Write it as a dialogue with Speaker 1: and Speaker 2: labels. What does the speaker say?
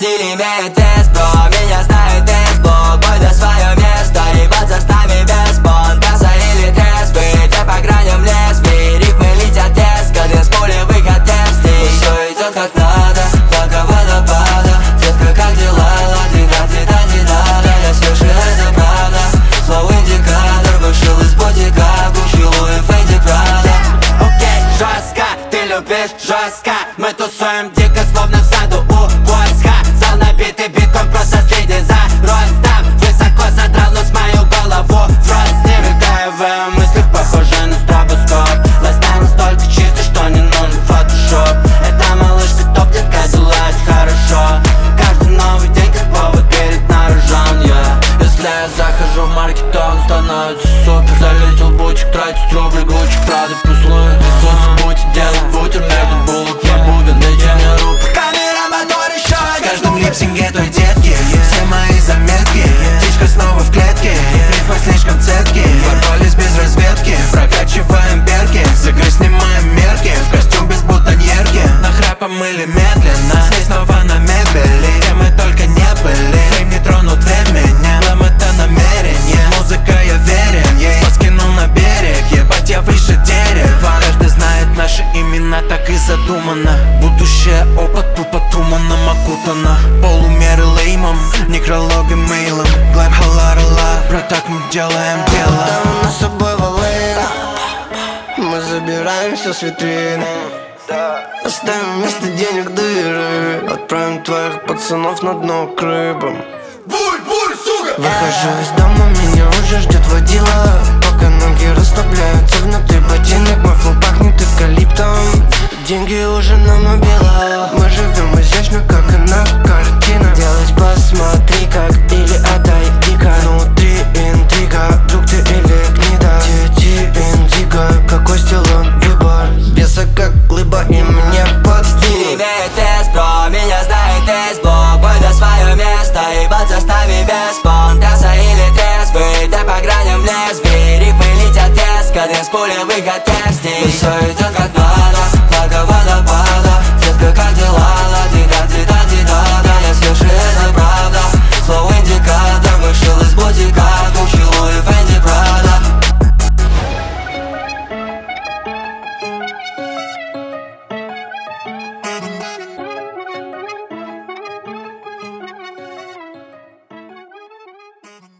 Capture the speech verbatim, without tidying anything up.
Speaker 1: стиль имеет тест, бро. Меня знает тест-блок, бой до свое место. Ебаться с нами без понтаса или трезвый. Ты по граням лезвий, рифмы летят резко. Без пули выход темстей. Все идет как надо, только водопада. Детка, как дела? Ла-ти-да-ти-да-ти-да-да. Я слышу, это правда. Слово индикатор вышел из ботика. Гуччи, Луи, Фенди, Прада. Окей, жестко, ты любишь жестко. Мы тусуем дико, словно в саду у войска. Зал набитый битком, просто следи за ростом. Высоко задрал нос мою голову в рост. Не мигая в мыслях, похоже на стробоскоп. Лайфстайл настолько чистый, что не нужен фотошоп. Эта малышка топ, детка, делает хорошо. Каждый новый день как повод перед на рожон, yeah. Если я захожу в маркет, то он становится супер. Залетел бутик, тратить рубли, Гуччи, Прада, плюслует. Рисуется бутик, делает бутер между булок. Я бубен, дайте мне руку. Камера, мотор, еще.
Speaker 2: В каждом липсинге той детки все мои заметки. Птичка снова в клетке, рифмы слишком цепки. Ворвались без разведки, прокачиваем перки. С игры снимаем мерки, в костюм без бутоньерки. Нахрапом или медленно, здесь снова на мебели. Где мы только не были, фейм не тронут времени. Нам это намерение, музыка я верен. Я ее скинул на берег, ебать я выше дерева. Каждый знает наши имена, так и задумано. Будущее опыт тупо туманом окутано. Полумеры леймом, некрологи мейлом. Глэм халарала, бро, так мы делаем дело.
Speaker 3: Там на собой волына, мы забираем все с витрины. Оставим вместо денег дыры. Отправим твоих пацанов на дно к рыбам. Выхожу из дома, меня уже ждет водила. Пока ноги расслабляются внутри ботинок. Мой флоу пахнет эвкалиптом. Деньги уже на мобилах. Мы живем изящно, как и на картинах. Делать посмотри как, или отойди-ка. Внутри интрига, друг ты или гнида. Дети индиго, какой стил он выбор. Беса как глыба и мне под
Speaker 1: Стиль
Speaker 3: стиль.
Speaker 1: имеет тест, бро. Меня знает тест-блок. Бой до свое место. Ебаться с нами без понтаса или трезвый. Ты по граням лезвий, рифмы летят резко. Без пули выход темстей. Все идет как надо,